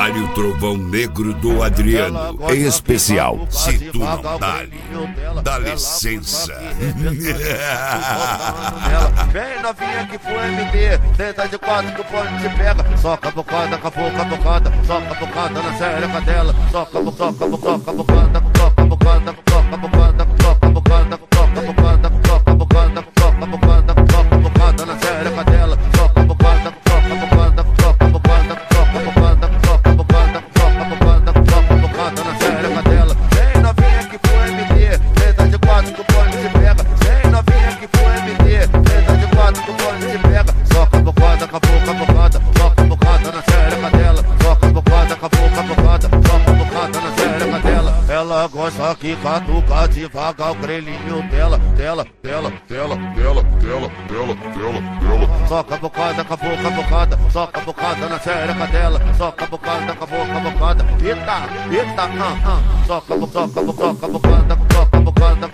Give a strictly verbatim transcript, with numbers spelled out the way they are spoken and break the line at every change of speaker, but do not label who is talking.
Dá-lhe o trovão negro do Adriano. Em especial, se tu não dá-lhe, dá licença.
Vem novinha que foi M D, tenta de quatro que o pão te pega. Soca a bocada, capuca a bocada, soca a bocada na xereca dela. Soca a bocada, soca a bocada, soca a bocada, soca a bocada, soca a bocada, soca a bocada, soca a bocada, soca a bocada, soca a bocada na xereca dela. Soca a bocada, soca a bocada, soca a bocada, soca a bocada, soca a bocada, soca a bocada, soca a bocada na xereca dela. Vem novinha que foi M D, tenta de quatro que o pão te pega. Vem novinha que foi M D, tenta de quatro que o pão te pega. Soca a bocada, capuca a bocada, soca a bocada na xereca dela. Soca a bocada, capuca a bocada, soca a bocada na xereca dela. Ela gosta que catuca devagar o grelhinho dela, dela, dela, dela, dela, dela, dela, dela, dela. Soca a bocada, capuca a bocada, soca a bocada na xereca dela. Soca a bocada, capuca a bocada, eita, eita, ah, ah. Soca a bocada, soca a bocada, soca a bocada,